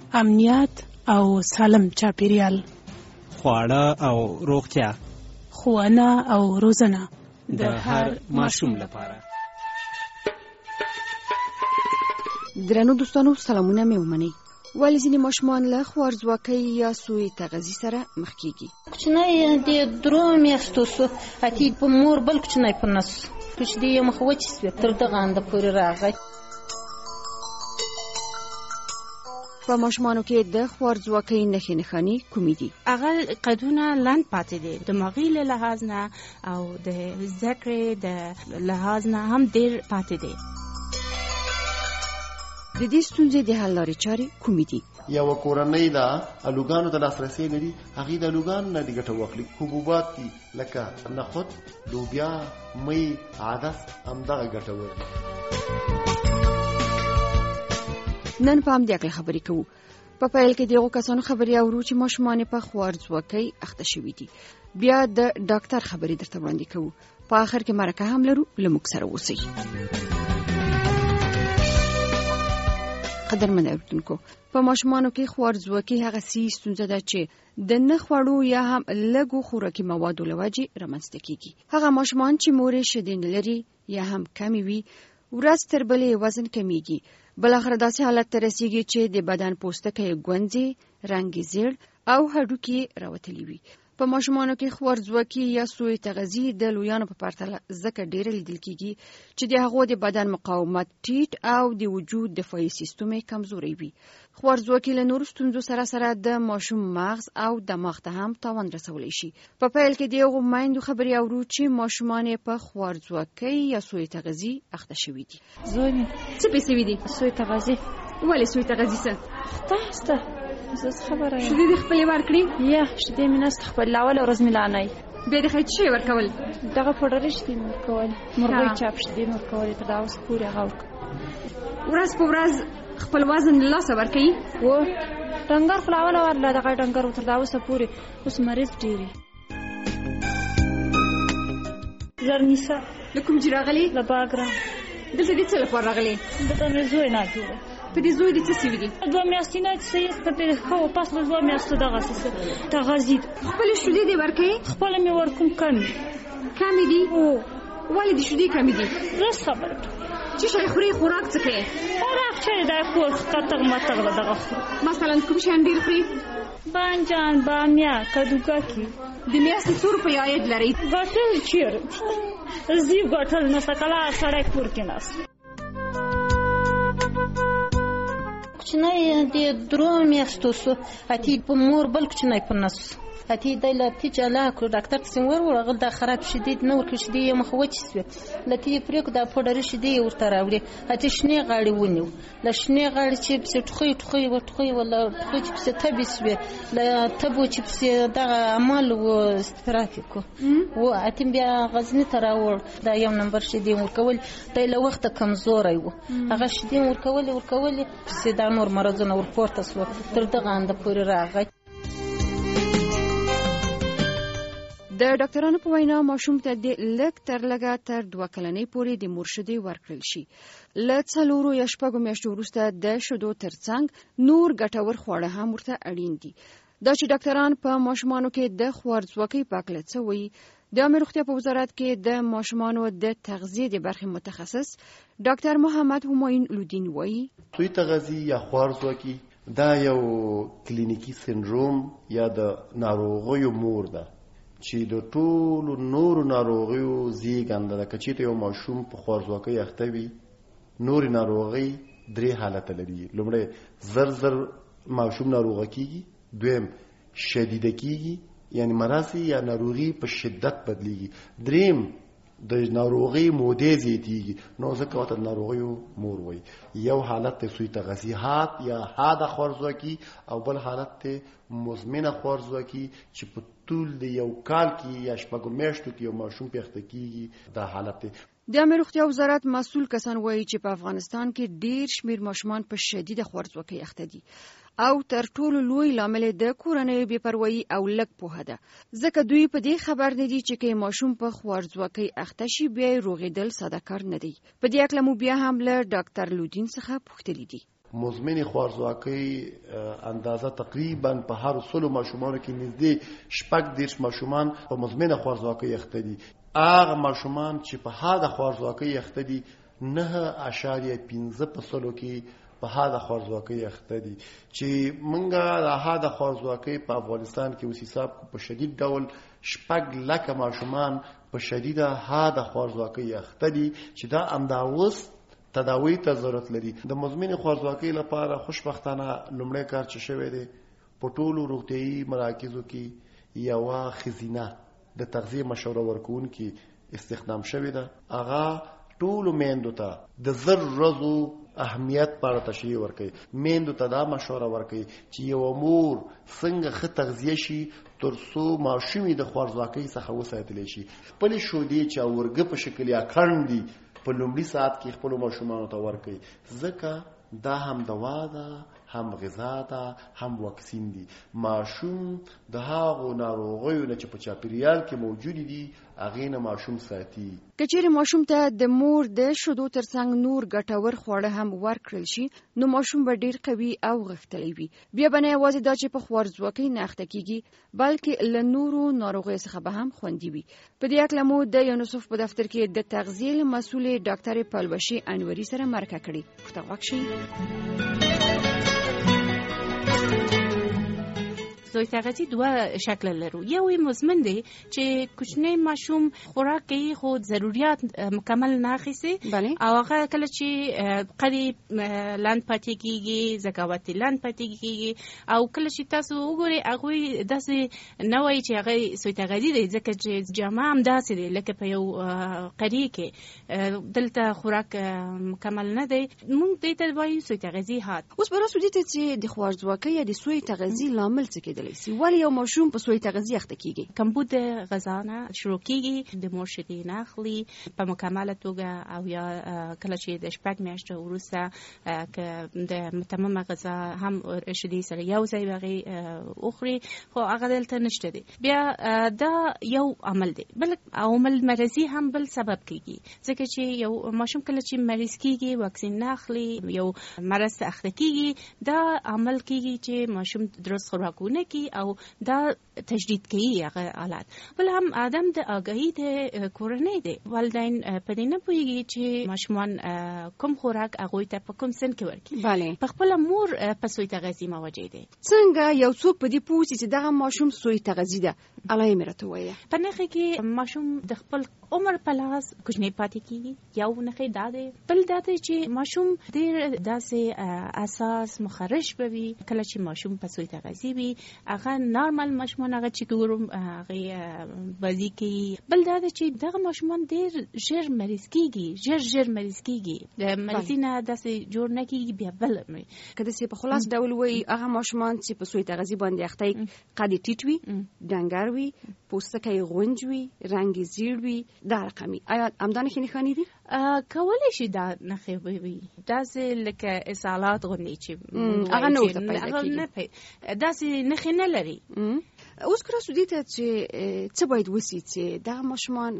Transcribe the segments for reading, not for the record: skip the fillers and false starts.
امنیت او سالم چاپیریال، خواړه او روغتیا، ښوونه او روزنه د هر ماشوم لپاره. درنو دوستانو، سلامونه مې ومنئ. ولې ځینې ماشومان له خوارځواکۍ یا سوء تغذیې سره مخ کېږي؟ کوچنی د 3 میاشتو سو اتی په مور بل کوچنی په نس کوچنی یې مخ وچ سو تر دغه اند پورې راغی. په ماشومانو کې د خوارځواکۍ نښې نښانې کومې دي؟ هغه قدونه لنډ پاتې دي، دماغي له لحاظ نه او د ذکر د لحاظ نه هم ډېر پاتې دي. د دې ستونزې د حل لارې چارې کومې دي؟ یو کورنۍ دا الوګانو ته لاسرسي لري، هغه د الوګانو نه د ګټه واخلي. حبوبات دي لکه نخود، لوبیا، مۍ، عدس همدغه ګټور. نن په همدې اړه خبرې کوو. په پیل کې دغه کسانو خبرې اورو چې ماشومان په خوارځواکۍ اخته شوي دي. بیا د ډاکټر خبرې درته وړاندې کوو. په آخر کې مرکه هم لرو، له موږ سره اوسئ. قدرمن اوریدونکو، په ماشومانو کې خوارځواکي هغه ستونزه ده چې د نه خوړو یا هم لږو خوراکي موادو له وجې رامنځته کیږي. هغه ماشومان چې مورې شیدې نه لري یا هم کمې وي، ورځ تر بلې وزن کمیږي. بلاخره داسې حالت ته رسیږي چې د بدن پوستکی ګونځي، رنګ زیړ او هډوکي راوتلي وي. په ماشومانو کې خوارځواکي یا سوء تغذیې د لویانو په پرتله ځکه ډېره لیدل کیږي چې د هغو د بدن مقاومت ټیټ او د وجود دفاعي سیستم کمزوري وي. خوارځواکي له نورو ستونزو سره سره د ماشوم مغز او دماغ ته هم تاوان رسولی شي. په پیل کې دغه میندو خبرې اورو چې ماشومان په خوارځواکي یا سوء تغذیې اخته شوي دي. زوی مې څه پیسې وي دي؟ سوء تغذیې. ولې سوء تغذیې څه؟ تاسو زه خبره یم. شیدې خپلې ورکړې؟ یا شیدې مې نست خپل لاول ورځ مې لانای. بیا د خیچ شي ورکول؟ دغه پوډرې شیدې مې ورکول، مرغۍ چاپ شیدې مې ورکول، تر دا اوس پورې هغه ورځ په ورځ خپل وزن له لاسه ورکوي؟ و ډنګر خو لاول ورله دغه ډنګر تر دا اوسه پورې اوس مریض ډېرې. زرنیسا. له کوم ځای راغلې؟ له باګرام. دلته دې څه لپاره راغلې؟ دلته مې زوی نه جوړه. په دې زوی دې څه سوي دي؟ 2 میاشتې نه چې په دې خو پاس له 2 میاشتو دغه څه تغذیه. خپل شیدې دې ورکوي؟ خپل مې ورکوم کمې دي؟ او ولې دې شیدې کمې دي؟ زه خبره چې شي خوري خوراک څه کوي؟ خوراک چې دا کور کتغ متغ دغه مثلا کوم شی ډیر خوري؟ بانجان، بامیه، کدوګاکي. د میاشتې څو روپۍ عاید لري؟ ګټل چیرې زی ګټل نه سکلا سړی کور کې ناس. کوچنی د 3 میاشتو سو اتی په مور بل کوچنی په نس اتی د لتی جلا کو ډاکټر څنګه ورغل دا خراب شدید نو ورکه شدید مخ وچ سو لتی پرېک دا پوډر شدید ورته راوړي اتی شنه غاړي ونیو ل شنه غاړي چې په ټخوي ولا ټخوي چې په تبي سو ل تبو چې په دغه عمل و استراتیکو و اتی بیا غزنی تراور دا یو نمبر شدید ورکول د له وخت کمزوري و هغه شدید ورکول چې دا نور مرزونه ورپورته سو تر دغه اند پورې راغی. د ډاکټرانو په وینا ماشوم ته د لږ تر لږه تر 2 کلنۍ پورې د مور شیدې ورکړل شي. له 4 یا 6 میاشتو وروسته د شیدو ترڅنګ نور ګټور خواړه هم ورته اړین دي. دا چې ډاکټران په ماشومانو کې د خوارځواکۍ په اړه څه وایي، د عامه روغتیا په وزارت کې د ماشومانو د تغذیې د برخې متخصص ډاکټر محمد همایون لودین وایي سوء تغذیې یا خوارځواکي دا یو کلینیکی سندروم یا د ناروغیو مور ده چې د ټولو نورو ناروغیو زیږنده ده. که چېرته یو ماشوم په خوارځواکۍ اخته وي، نورې ناروغۍ 3 حالته لري. لومړی زر ماشوم ناروغه کېږي، دویم شدیده کېږي یعنی مرض یا ناروغي په شدت بدلیږي، دریم د ناروغي مودې زیاتیږي. نو ځکه وته ناروغیو مور وای. یو حالت ته سوء تغذیه یا حاده خوارځواکي او بل حالت ته مزمنه خوارځواکي چې په طول د یو کال کې یا 6 میاشتو کې یو ماشوم پیښته کیږي. دا حالت د عامه روغتیا وزارت مسؤل کسان وایي چې په افغانستان کې ډیر شمیر ماشومان په شدیده خوارځواکۍ اخته دي او تر ټولو لوی لامل د کورنۍ بې پروايي او لږ پوهه ده. ځکه دوی په دې خبر نه دي چې کې ماشوم په خوارځواکۍ اخته شي بیا روغېدل ساده کار نه دی. په دې اړه مو بیا هم له ډاکټر لودین څخه پوښتنه دي. مزمن خوارزواکۍ اندازه تقریبا په هر 100 ماشومانو کې نږدې 6 ماشومان په مزمن خوارزواکۍ اخته دي. هغه ماشومان چې په هاده خوارزواکۍ اخته دي 9.15% کې په هاده خوارزواکۍ اخته دي چې منګه د هاده خوارزواکۍ په افغانستان کې اوس حساب په شدید ډول 6 لک ماشومان په شدیده هاده خوارزواکۍ اخته دي چې دا امداوس تداوی ته ضرورت لري. د مزمن خوارزواکۍ لپاره خوشبختانه لومړی کار چې شوی دی په ټولو روغتیايي مراکزو کې یوه خزینه د تغذیه مشوره ورکوونکي استخدام شوی ده. هغه ټولو میندو ته د 10 ورځو اهمیت په اړه تشریح ورکوي. میندو ته دا مشوره ورکوي چې یو مور څنګه ښه تغذیه شي ترڅو ماشوم د خوارزواکۍ څخه وساتلی شي. خپل شودې چې اورګه په شکل یا کړندي په لومړي ساعت کې خپل ماشومانو ته ورکوي ځکه دا هم دوا ده هم غذا ده هم واکسین دي. ماشوم د هغو ناروغیو نه چې په چاپیریال کې موجود دي هغې نه ماشوم ساتي. که چیرې ماشوم ته د مور د شیدو ترڅنګ نور ګټور خواړه هم ورکړل شي نو ماشوم به ډیر قوي او غښتلی وي. بیا به نه یوازې دا چې په خوارزواکۍ نه اخته کیږي بلکې له نورو ناروغیو څخه به هم خوندي وي. په دې هکله مو د یونیسف په دفتر کې د تغذیې مسؤل ډاکټر پلوشي انوري سره مرکه کړې. پښتو واکشي سوی تغذیه دوه شکل لرو. یو مزمن دی چې کوچنی ماشوم خوراک کوي خو ضرورت مکمل نه اخیسي او هغه کله چې قریب لاند پاتې کیږي زکاوت لاند پاتې کیږي او کله چې تاسو وګورئ هغه داسې نه وایي چې هغه سوی تغذیه دی ځکه چې جامه هم داسې دی لکه په یو قری کې دلته خوراک مکمل نه دی. موږ دې ته وایو سوی تغذیه هات. اوس به راسو دي چې د خوارزواکۍ یا د سوی تغذیه لامل څه کېدلی شي؟ ولی یو ماشوم په سوی تغذیه اخته کیږي؟ کمبود غذا نه شروع کیږي د مور شیدې نه اخلي په مکمله توګه او یا کله چې د شپږ میاشتې وروسته که د متممه غذا هم شیدې سره یو ځای وغي اخري خو هغه دلته نشته دی. بیا دا یو عمل دی. بل عمل مرضی هم بل سبب کیږي ځکه چې یو ماشوم کله چې مریض کیږي واکسین نه اخلي یو مرض اخته کیږي دا عمل کیږي چې ماشوم درست خوراکونه کی او دا تجدید کوي هغه حالات. بل هم آدم د آگاهی د کورنۍ دی. والدین په دې نه پوهیږي چې ماشومان کوم خوراک هغه ته په کوم سن کې ورکړي. بله په خپل مور په سوی تغذیه مواجه دي. څنګه یو څوک په دې پوهیږي چې دغه ماشوم سوی تغذیه ده؟ الله یې مرته وایي په نخې کې ماشوم د خپل عمر په لحاظ کوچنی پاتې کیږي. یو نخې دا دی. بل دا دی چې ماشوم ډېر داسې اساس مخرج بوي کله چې ماشوم په سوی تغذیه وي هغه نارمل ماشومان هغه چې ګورم هغه بازی کوي. بل دا دی چې دغه ماشومان ډېر ژر مریض کیږي ژر مریض کیږي د مریضینه داسې جوړ نه کیږي بیا بل کله چې په خلاص ډول وایي هغه ماشومان چې په سوی تغذیه باندې اخته قد ټیټ وي ډنګر وي پوستکی غونج وي رنګ زیړ وي دا رقمي. آیا همدانه کې نښانې دي؟ کولی شي دا نښې وي داسې لکه اسهالات غوندې چې هغه نه ورته پیدا کېږي داسې نښې نه لري. اوس که راسو دې ته چې څه باید وسي چې دغه ماشومان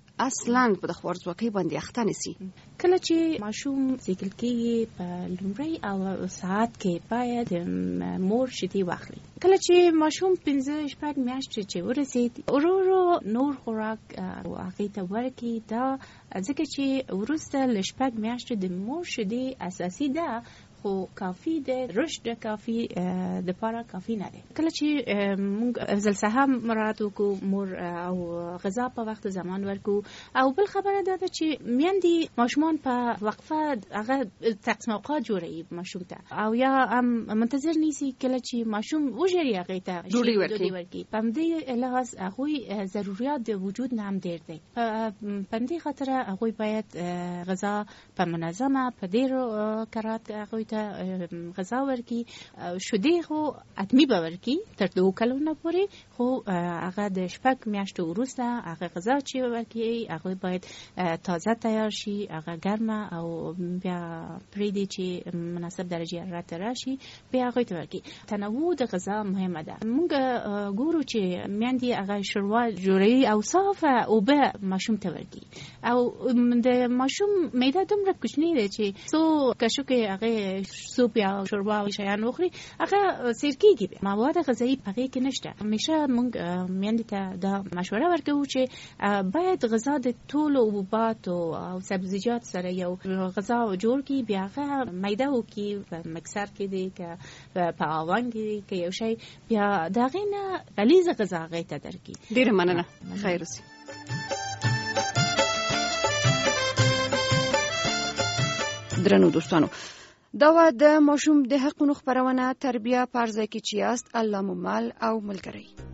اصلا په د خوارزواکۍ باندې اخته نشي؟ کله چې ماشوم زیږیدل کېږي په لومړی او ساعت کې باید مور شیدې واخلي. کله چې ماشوم 5-6 میاشتې چې ورسید ورو نور خوراک هغې ته ورکړي دا ځکه چې وروسته له 6 میاشتې د مور شیدې اساسي ده خو کافی ده رشد کافی د پاره کافی نه ده. کله چې موږ ځلسه مراعات وکړو مور او غذا په وخت زمان ورکو او بل خبره ده چې میندې ماشومان په وقفه هغه تقسیم اوقات جوړوي ماشوم ته او یا هم منتظر نیسي کله چې ماشوم وژري هغه ته ډوډۍ ورکړي. په دې لحاظ هغه ضرورت د وجود نه هم ډېر دي. په دې خاطر هغه باید غذا په منظمه په ډېر کرات هغه ته غذا ورکي. شیدې خو اتمی به ورکي تر 2 کلونو پورې خو هغه د 6 میاشتو وروسته هغه غذا چې ورکي هغه باید تازه تیار شي هغه ګرمه او بیا پریدي چې مناسب درجه حرارت راشي بیا هغه ته ورکي. تنوع د غذا مهمه ده. موږ ګورو چې میندې هغه شوروا جوړي او صافه او به ماشوم ته ورکي او د ماشوم معده دومره کوچنی ده چې څو کشو کې هغه سوپ یا شوربه او شیان وخوري هغه سیر کیږي. مواد غذایی پکې کې نشته. همیشه موږ میندې ته دا مشوره ورکوو چې باید غذا د ټولو حبوبات او سبزیجات سره یو غذا جوړ کی، بیا هغه میده وکي په مکسر کې دی که په اوون کې کې یو شی بیا دا غینه غلیظ غذا غي ته درکې. ډیره مننه. خیر اوسئ. درنو دوستانو، دا و د ماشوم د حقونو خبرونه تربیه پرځای کې چې یاست الله مو مل او ملګری.